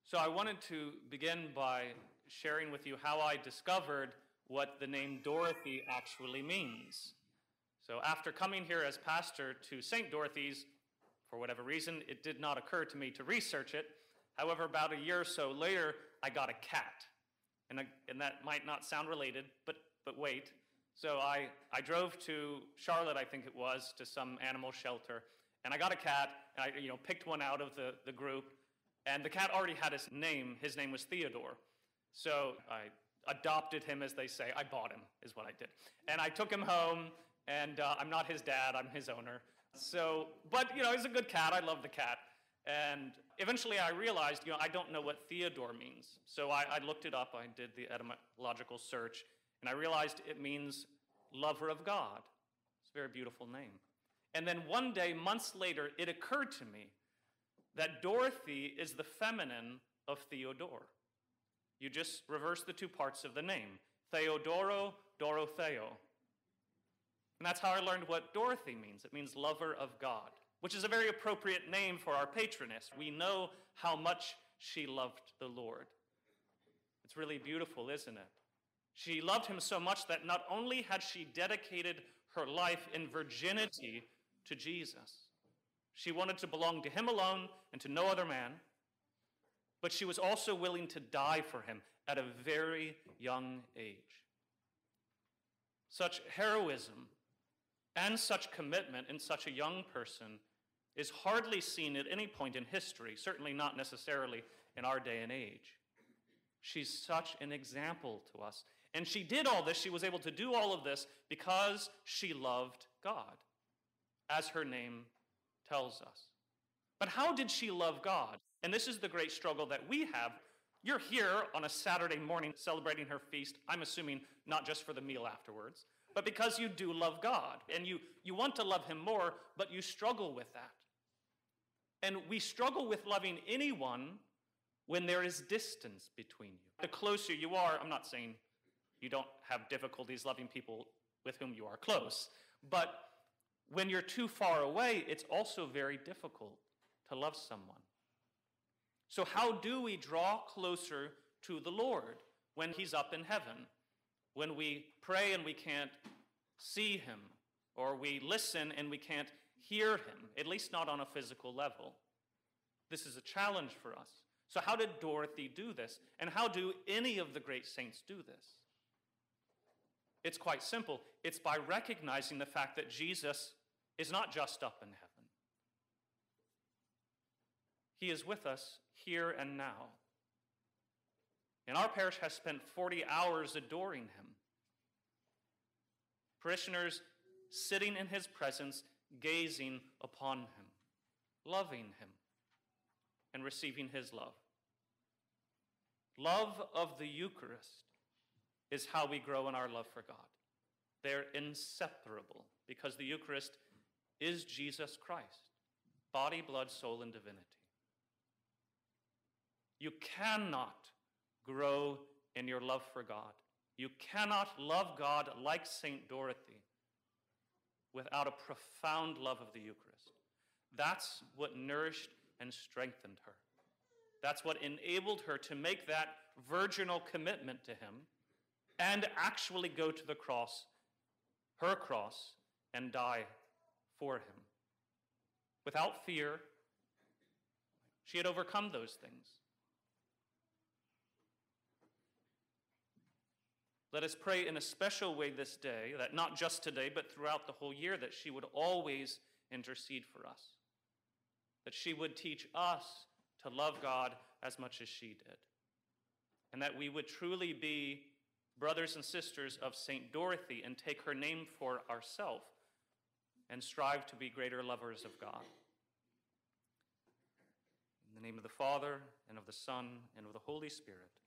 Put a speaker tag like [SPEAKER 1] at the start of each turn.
[SPEAKER 1] So I wanted to begin by sharing with you how I discovered what the name Dorothy actually means. So after coming here as pastor to St. Dorothy's, for whatever reason, it did not occur to me to research it. However, about a year or so later, I got a cat. And that might not sound related, but wait. So I drove to Charlotte, I think it was, to some animal shelter, and I got a cat, and I picked one out of the group, and the cat already had his name. His name was Theodore. So I adopted him, as they say. I bought him, is what I did. And I took him home, and I'm not his dad, I'm his owner. But he's a good cat. I love the cat. And eventually I realized, I don't know what Theodore means. So I looked it up. I did the etymological search, and I realized it means lover of God. It's a very beautiful name. And then one day, months later, it occurred to me that Dorothy is the feminine of Theodore. You just reverse the two parts of the name. Theodoro, Dorotheo. And that's how I learned what Dorothy means. It means lover of God, which is a very appropriate name for our patroness. We know how much she loved the Lord. It's really beautiful, isn't it? She loved him so much that not only had she dedicated her life in virginity to Jesus, she wanted to belong to him alone and to no other man, but she was also willing to die for him at a very young age. Such heroism and such commitment in such a young person is hardly seen at any point in history, certainly not necessarily in our day and age. She's such an example to us. And she did all this, she was able to do all of this because she loved God, as her name tells us. But how did she love God? And this is the great struggle that we have. You're here on a Saturday morning celebrating her feast, I'm assuming not just for the meal afterwards, but because you do love God, and you want to love him more, but you struggle with that. And we struggle with loving anyone when there is distance between you. The closer you are, I'm not saying you don't have difficulties loving people with whom you are close, but when you're too far away, it's also very difficult to love someone. So how do we draw closer to the Lord when he's up in heaven? When we pray and we can't see him, or we listen and we can't hear him, at least not on a physical level. This is a challenge for us. So how did Dorothy do this? And how do any of the great saints do this? It's quite simple. It's by recognizing the fact that Jesus is not just up in heaven. He is with us here and now. And our parish has spent 40 hours adoring him. Parishioners sitting in his presence, gazing upon him, loving him, and receiving his love. Love of the Eucharist is how we grow in our love for God. They're inseparable because the Eucharist is Jesus Christ, body, blood, soul, and divinity. You cannot grow in your love for God. You cannot love God like St. Dorothy without a profound love of the Eucharist. That's what nourished and strengthened her. That's what enabled her to make that virginal commitment to him and actually go to the cross, her cross, and die for him. Without fear, she had overcome those things. Let us pray in a special way this day, that not just today, but throughout the whole year, that she would always intercede for us, that she would teach us to love God as much as she did, and that we would truly be brothers and sisters of St. Dorothy and take her name for ourselves and strive to be greater lovers of God. In the name of the Father, and of the Son, and of the Holy Spirit.